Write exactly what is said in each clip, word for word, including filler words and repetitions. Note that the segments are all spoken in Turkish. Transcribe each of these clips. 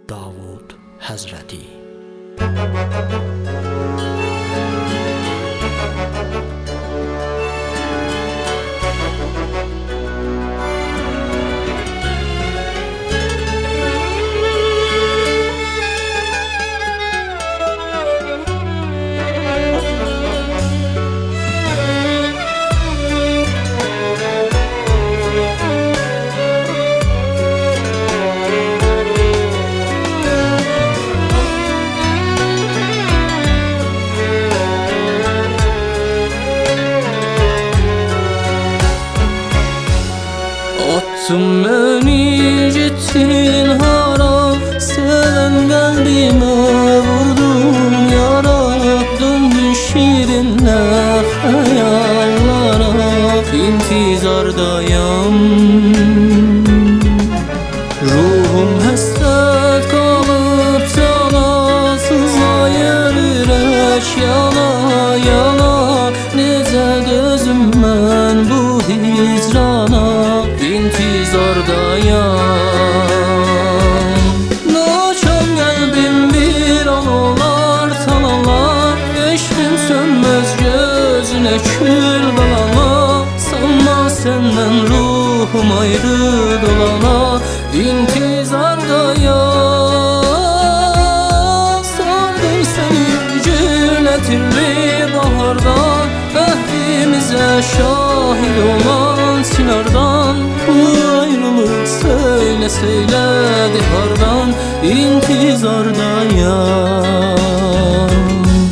Davud Həzrəti. Attın beni gittin hara, seven kalbime vurdun yara. Döndün şirinle hayallara, intizardayım. Ruhum hasret kalıp cana, sızlayır yürek yana yana. Nece dözüm ben bu hicrana, intizardayım. Naçan kalbim bir an olar talalar, eşkim sönmez gözüne kül balana. Sanma senden ruhum ayrı dolana, intizardayım. Sardım seni cümletirli bahardan, ahdimize şahit olan sinardan. Bu ayrılık söyle söyledi hardan, intizardayım.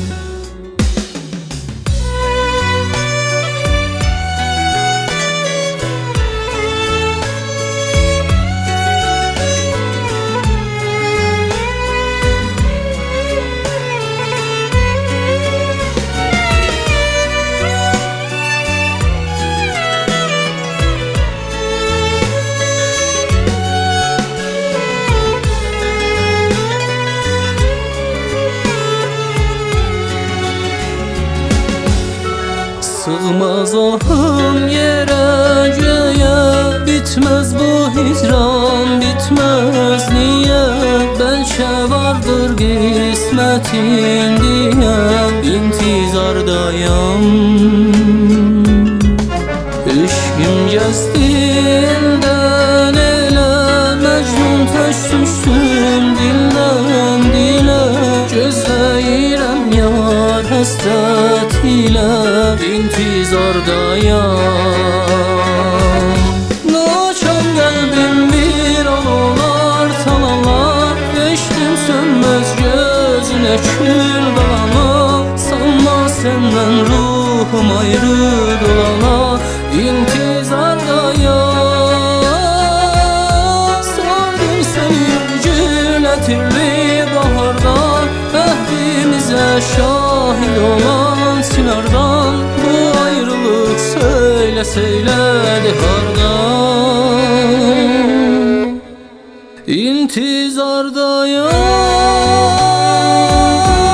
Sığmaz ahım yere göğe, bitmez bu hicran bitmez niye. Belki vardır kısmetin diye, intizardayım. Eşkim gezdiğinden ele, Mecnun taş düştüm dilden dile. Gözleyirem yar hasret ile, intizardayım. Naçan kalbim bir an olar talalar, eşkim sönmez gözüne kül balana. Sanma senden ruhum ayrı dolana, intizardayım. Sardım seni cümletirli bahardan, ahdimize şahit olan sinardan. Bu ayrılık söyle söyledi hardan, intizardayım.